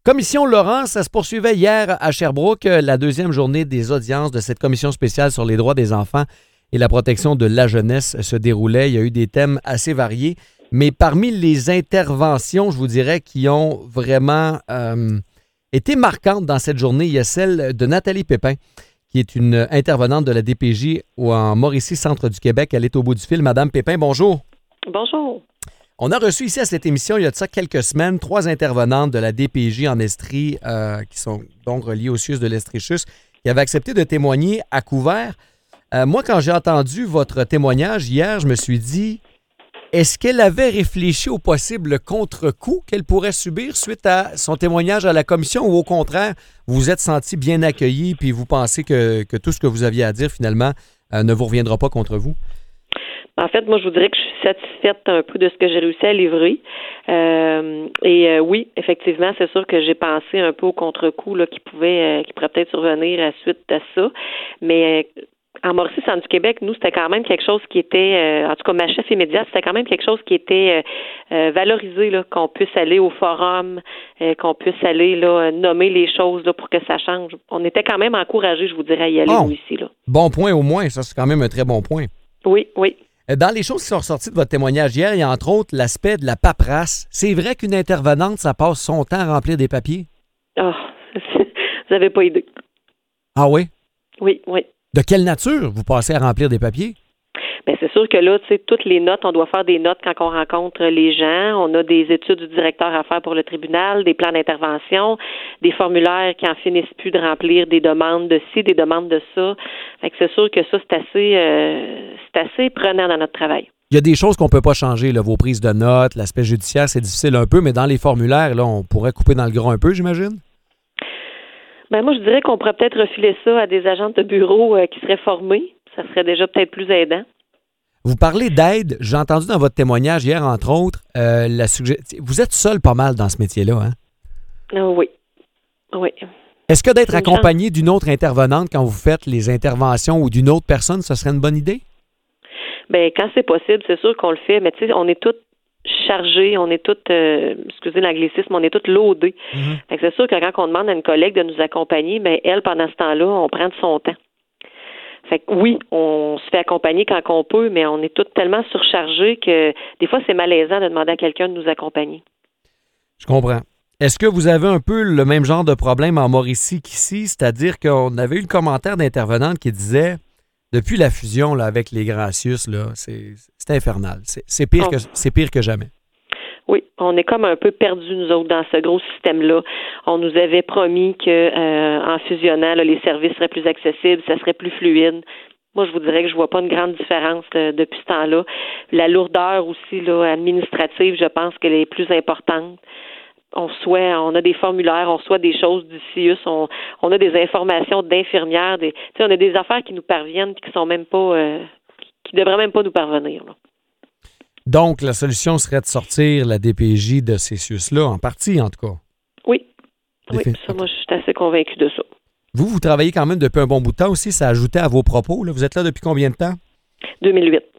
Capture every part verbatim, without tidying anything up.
Commission Laurent, ça se poursuivait hier à Sherbrooke, la deuxième journée des audiences de cette commission spéciale sur les droits des enfants et la protection de la jeunesse se déroulait. Il y a eu des thèmes assez variés, mais parmi les interventions, je vous dirais, qui ont vraiment euh, été marquantes dans cette journée, il y a celle de Nathalie Pépin, qui est une intervenante de la D P J en Mauricie, centre du Québec. Elle est au bout du fil. Madame Pépin, bonjour. Bonjour. On a reçu ici à cette émission, il y a de ça quelques semaines, trois intervenantes de la D P J en Estrie, euh, qui sont donc reliées au C I U S de l'Estrie-Chus, qui avaient accepté de témoigner à couvert. Euh, moi, quand j'ai entendu votre témoignage hier, je me suis dit, est-ce qu'elle avait réfléchi au possible contre-coup qu'elle pourrait subir suite à son témoignage à la commission ou au contraire, vous vous êtes senti bien accueilli puis vous pensez que, que tout ce que vous aviez à dire finalement euh, ne vous reviendra pas contre vous? En fait, moi, je vous dirais que je suis satisfaite un peu de ce que j'ai réussi à livrer. Euh, et euh, oui, effectivement, c'est sûr que j'ai pensé un peu au contre-coup là, qui pouvait, euh, qui pourrait peut-être survenir à suite de ça. Mais euh, en Mauricie, centre du Québec, nous, c'était quand même quelque chose qui était, euh, en tout cas, ma chef immédiate, c'était quand même quelque chose qui était euh, euh, valorisé, là, qu'on puisse aller au forum, euh, qu'on puisse aller là, nommer les choses là, pour que ça change. On était quand même encouragés, je vous dirais, à y aller, Oh, nous, ici. Là. Bon point au moins, ça, c'est quand même un très bon point. Oui, oui. Dans les choses qui sont ressorties de votre témoignage hier, il y a entre autres l'aspect de la paperasse. C'est vrai qu'une intervenante, ça passe son temps à remplir des papiers? Ah, oh, vous n'avez pas idée. Ah oui? Oui, oui. De quelle nature vous passez à remplir des papiers? Bien, c'est sûr que là, tu sais, toutes les notes, on doit faire des notes quand on rencontre les gens. On a des études du directeur à faire pour le tribunal, des plans d'intervention, des formulaires qui en finissent plus de remplir, des demandes de ci, des demandes de ça. Fait que c'est sûr que ça, c'est assez, euh, c'est assez prenant dans notre travail. Il y a des choses qu'on ne peut pas changer, là, vos prises de notes, l'aspect judiciaire, c'est difficile un peu, mais dans les formulaires, là, on pourrait couper dans le gros un peu, j'imagine? Ben moi, je dirais qu'on pourrait peut-être refiler ça à des agents de bureau euh, qui seraient formés. Ça serait déjà peut-être plus aidant. Vous parlez d'aide. J'ai entendu dans votre témoignage hier, entre autres, euh, la suggé... vous êtes seul pas mal dans ce métier-là, hein? Ah oui. Oui. Est-ce que d'être accompagné d'une autre intervenante quand vous faites les interventions ou d'une autre personne, ce serait une bonne idée? Bien, quand c'est possible, c'est sûr qu'on le fait, mais tu sais, on est tous chargés, on est tous, euh, excusez l'anglicisme, on est tous loadés. Mm-hmm. Fait que c'est sûr que quand on demande à une collègue de nous accompagner, bien, elle, pendant ce temps-là, on prend de son temps. Fait que oui, on se fait accompagner quand on peut, mais on est tous tellement surchargés que des fois, c'est malaisant de demander à quelqu'un de nous accompagner. Je comprends. Est-ce que vous avez un peu le même genre de problème en Mauricie qu'ici? C'est-à-dire qu'on avait eu le commentaire d'intervenante qui disait, depuis la fusion là, avec les Gracius, là, c'est, c'est infernal. C'est, c'est, pire que, c'est pire que jamais. Oui, on est comme un peu perdus, nous autres, dans ce gros système-là. On nous avait promis que euh, en fusionnant, là, les services seraient plus accessibles, ça serait plus fluide. Moi, je vous dirais que je vois pas une grande différence là, depuis ce temps-là. La lourdeur aussi là, administrative, je pense qu'elle est plus importante. On reçoit, on a des formulaires, on reçoit des choses du C I U S, on, on a des informations d'infirmières, des, tu sais, on a des affaires qui nous parviennent et qui sont même pas, euh, qui devraient même pas nous parvenir, là. Donc, la solution serait de sortir la D P J de ces C I U S-là, en partie, en tout cas. Oui. Oui, ça, moi, je suis assez convaincue de ça. Vous, vous travaillez quand même depuis un bon bout de temps aussi. Ça ajoutait à vos propos, là. Vous êtes là depuis combien de temps? deux mille huit.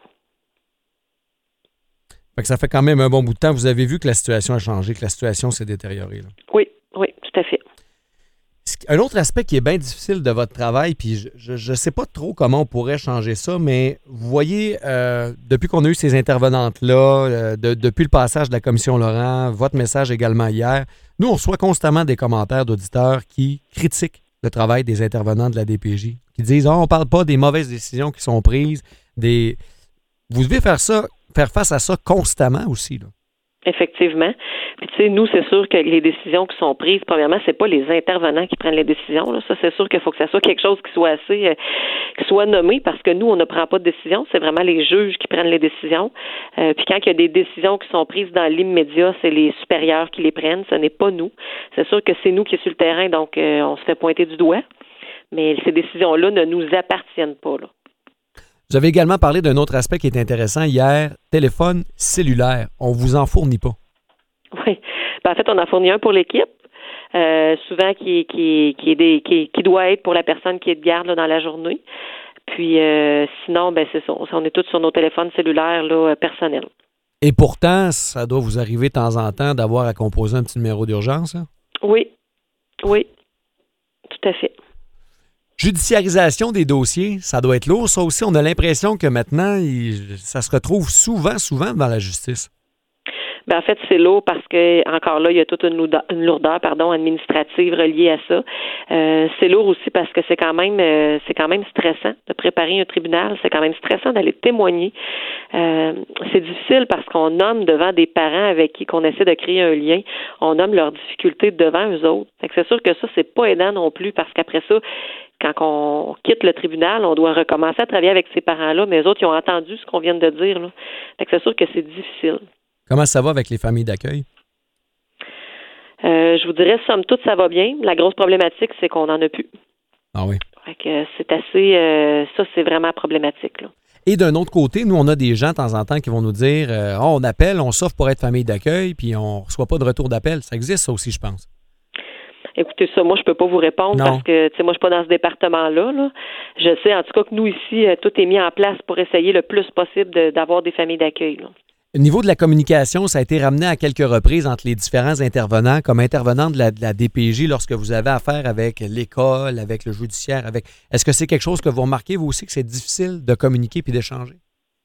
Fait que ça fait quand même un bon bout de temps. Vous avez vu que la situation a changé, que la situation s'est détériorée, là. Oui, oui, tout à fait. Un autre aspect qui est bien difficile de votre travail, puis je ne sais pas trop comment on pourrait changer ça, mais vous voyez, euh, depuis qu'on a eu ces intervenantes-là, euh, de, depuis le passage de la commission Laurent, votre message également hier, nous, on reçoit constamment des commentaires d'auditeurs qui critiquent le travail des intervenants de la D P J, qui disent « Ah, oh, on ne parle pas des mauvaises décisions qui sont prises, des... » Vous devez faire ça, faire face à ça constamment aussi, là. Effectivement. Puis tu sais, nous, c'est sûr que les décisions qui sont prises, premièrement, c'est pas les intervenants qui prennent les décisions, là. Ça, c'est sûr qu'il faut que ça soit quelque chose qui soit assez, euh, qui soit nommé, parce que nous, on ne prend pas de décision. C'est vraiment les juges qui prennent les décisions. Euh, puis quand il y a des décisions qui sont prises dans l'immédiat, c'est les supérieurs qui les prennent. Ce n'est pas nous. C'est sûr que c'est nous qui est sur le terrain, donc euh, on se fait pointer du doigt. Mais ces décisions-là ne nous appartiennent pas, là. Vous avez également parlé d'un autre aspect qui est intéressant hier, téléphone cellulaire. On ne vous en fournit pas. Oui. Ben, en fait, on en fournit un pour l'équipe, euh, souvent qui, qui, qui, est des, qui, qui doit être pour la personne qui est de garde là, dans la journée. Puis euh, sinon, ben c'est ça. On est tous sur nos téléphones cellulaires là, personnels. Et pourtant, ça doit vous arriver de temps en temps d'avoir à composer un petit numéro d'urgence, hein? Oui, oui, tout à fait. Judiciarisation des dossiers, ça doit être lourd. Ça aussi, on a l'impression que maintenant, il, ça se retrouve souvent, souvent devant la justice. Ben en fait, c'est lourd parce que, encore là, il y a toute une lourdeur, une lourdeur pardon, administrative reliée à ça. Euh, c'est lourd aussi parce que c'est quand même euh, c'est quand même stressant de préparer un tribunal. C'est quand même stressant d'aller témoigner. Euh, c'est difficile parce qu'on nomme devant des parents avec qui qu'on essaie de créer un lien. On nomme leurs difficultés devant eux autres. Fait que c'est sûr que ça, c'est pas aidant non plus parce qu'après ça, quand on quitte le tribunal, on doit recommencer à travailler avec ces parents-là, mais eux autres, ils ont entendu ce qu'on vient de dire, là. Fait que c'est sûr que c'est difficile. Comment ça va avec les familles d'accueil? Euh, je vous dirais, somme toute, ça va bien. La grosse problématique, c'est qu'on n'en a plus. Ah oui. Fait que c'est assez... Euh, ça, c'est vraiment problématique, là. Et d'un autre côté, nous, on a des gens de temps en temps qui vont nous dire euh, oh, on appelle, on s'offre pour être famille d'accueil, puis on ne reçoit pas de retour d'appel. Ça existe, ça aussi, je pense. Écoutez, ça, moi, je peux pas vous répondre non. parce que, tu sais, moi, je suis pas dans ce département-là, là. Je sais, en tout cas, que nous, ici, tout est mis en place pour essayer le plus possible de, d'avoir des familles d'accueil, là. Au niveau de la communication, ça a été ramené à quelques reprises entre les différents intervenants, comme intervenant de la, de la D P J lorsque vous avez affaire avec l'école, avec le judiciaire, avec. Est-ce que c'est quelque chose que vous remarquez, vous aussi, que c'est difficile de communiquer puis d'échanger?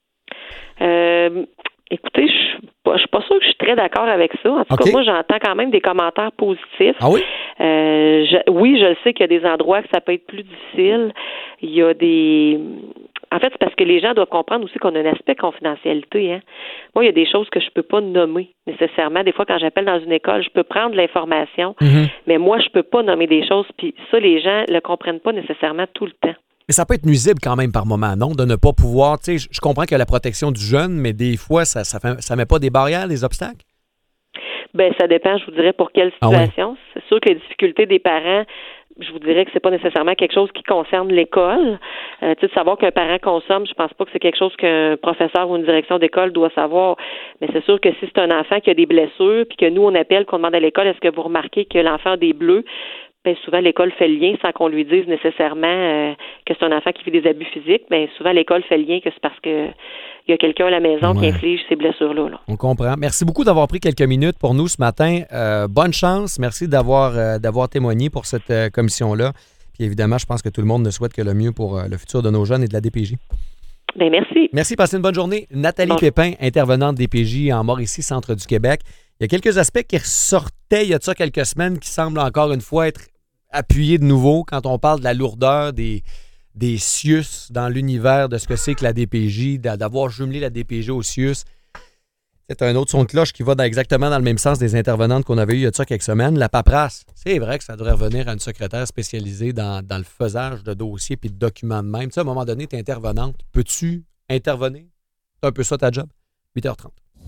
Euh, écoutez, je suis pas, je suis pas sûre que je suis très d'accord avec ça. En tout okay. cas, moi, j'entends quand même des commentaires positifs. Ah oui? Euh, je, oui, je sais qu'il y a des endroits que ça peut être plus difficile. Il y a des... En fait, c'est parce que les gens doivent comprendre aussi qu'on a un aspect confidentialité. Hein. Moi, il y a des choses que je peux pas nommer nécessairement. Des fois, quand j'appelle dans une école, je peux prendre l'information, mm-hmm. mais moi, je peux pas nommer des choses. Puis ça, les gens le comprennent pas nécessairement tout le temps. Mais ça peut être nuisible quand même par moment, non? De ne pas pouvoir... Tu sais, je comprends qu'il y a la protection du jeune, mais des fois, ça ça, fait, ça met pas des barrières, des obstacles? Ben, ça dépend, je vous dirais, pour quelle situation. Ah oui. C'est sûr que les difficultés des parents... Je vous dirais que c'est pas nécessairement quelque chose qui concerne l'école. Euh, tu sais, de savoir qu'un parent consomme, je pense pas que c'est quelque chose qu'un professeur ou une direction d'école doit savoir. Mais c'est sûr que si c'est un enfant qui a des blessures, puis que nous, on appelle, qu'on demande à l'école, est-ce que vous remarquez que l'enfant a des bleus? Bien, souvent, l'école fait le lien sans qu'on lui dise nécessairement euh, que c'est un enfant qui vit des abus physiques. Bien, souvent, l'école fait le lien que c'est parce que il y a quelqu'un à la maison ouais. qui inflige ces blessures-là. Là. On comprend. Merci beaucoup d'avoir pris quelques minutes pour nous ce matin. Euh, bonne chance. Merci d'avoir, euh, d'avoir témoigné pour cette euh, commission-là. Puis évidemment, je pense que tout le monde ne souhaite que le mieux pour euh, le futur de nos jeunes et de la D P J. Bien, merci. Merci. Passez une bonne journée. Nathalie bon. Pépin, intervenante D P J en Mauricie, centre du Québec. Il y a quelques aspects qui ressortaient il y a de ça quelques semaines qui semblent encore une fois être appuyés de nouveau quand on parle de la lourdeur des... des C I U S dans l'univers de ce que c'est que la D P J, d'avoir jumelé la D P J au C I U S. C'est un autre son de cloche qui va dans exactement dans le même sens des intervenantes qu'on avait eu il y a de ça quelques semaines. La paperasse, c'est vrai que ça devrait revenir à une secrétaire spécialisée dans, dans le faisage de dossiers puis de documents de même. Tu sais, à un moment donné, tu es intervenante. Peux-tu intervenir? C'est un peu ça ta job? huit heures trente.